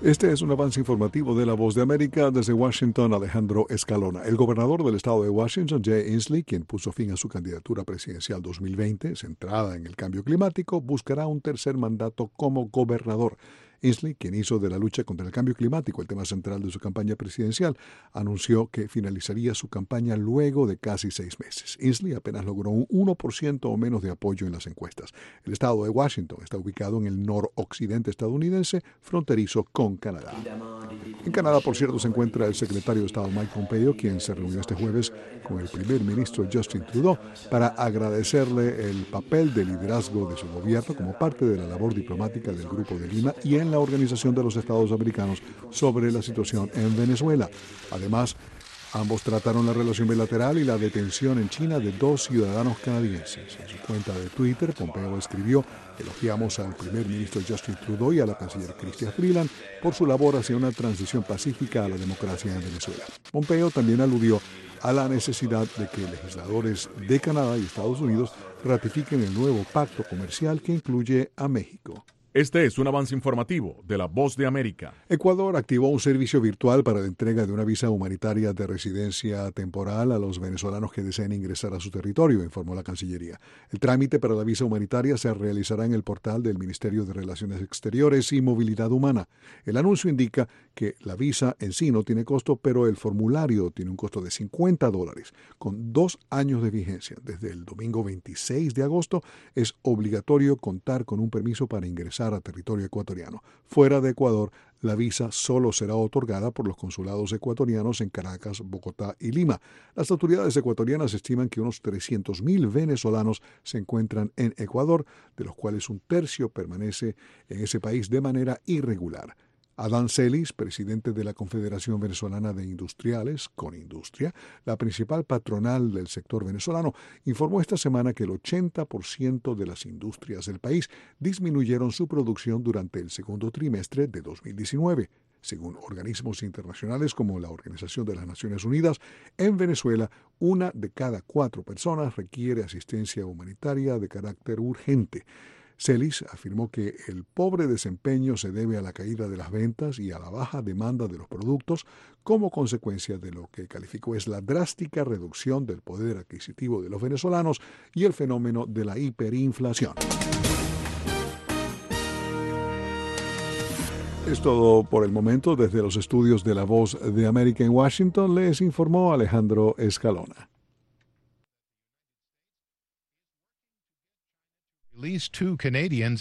Este es un avance informativo de La Voz de América. Desde Washington, Alejandro Escalona. El gobernador del estado de Washington, Jay Inslee, quien puso fin a su candidatura presidencial 2020, centrada en el cambio climático, buscará un tercer mandato como gobernador. Inslee, quien hizo de la lucha contra el cambio climático el tema central de su campaña presidencial, anunció que finalizaría su campaña luego de casi 6 meses. Inslee apenas logró un 1% o menos de apoyo en las encuestas. El estado de Washington está ubicado en el noroccidente estadounidense, fronterizo con Canadá. En Canadá, por cierto, se encuentra el secretario de Estado Mike Pompeo, quien se reunió este jueves con el primer ministro Justin Trudeau para agradecerle el papel de liderazgo de su gobierno como parte de la labor diplomática del Grupo de Lima y en la Organización de los Estados Americanos sobre la situación en Venezuela. Además, ambos trataron la relación bilateral y la detención en China de 2 ciudadanos canadienses. En su cuenta de Twitter, Pompeo escribió: elogiamos al primer ministro Justin Trudeau y a la canciller Chrystia Freeland por su labor hacia una transición pacífica a la democracia en Venezuela. Pompeo también aludió a la necesidad de que legisladores de Canadá y Estados Unidos ratifiquen el nuevo pacto comercial que incluye a México. Este es un avance informativo de La Voz de América. Ecuador activó un servicio virtual para la entrega de una visa humanitaria de residencia temporal a los venezolanos que deseen ingresar a su territorio, informó la Cancillería. El trámite para la visa humanitaria se realizará en el portal del Ministerio de Relaciones Exteriores y Movilidad Humana. El anuncio indica que la visa en sí no tiene costo, pero el formulario tiene un costo de $50, con 2 años de vigencia. Desde el domingo 26 de agosto es obligatorio contar con un permiso para ingresar a territorio ecuatoriano. Fuera de Ecuador, la visa solo será otorgada por los consulados ecuatorianos en Caracas, Bogotá y Lima. Las autoridades ecuatorianas estiman que unos 300,000 venezolanos se encuentran en Ecuador, de los cuales un tercio permanece en ese país de manera irregular. Adán Celis, presidente de la Confederación Venezolana de Industriales, Conindustria, la principal patronal del sector venezolano, informó esta semana que el 80% de las industrias del país disminuyeron su producción durante el segundo trimestre de 2019. Según organismos internacionales como la Organización de las Naciones Unidas, en Venezuela, 1 de cada 4 personas requiere asistencia humanitaria de carácter urgente. Celis afirmó que el pobre desempeño se debe a la caída de las ventas y a la baja demanda de los productos como consecuencia de lo que calificó es la drástica reducción del poder adquisitivo de los venezolanos y el fenómeno de la hiperinflación. Es todo por el momento. Desde los estudios de La Voz de América en Washington les informó Alejandro Escalona. At least 2 Canadians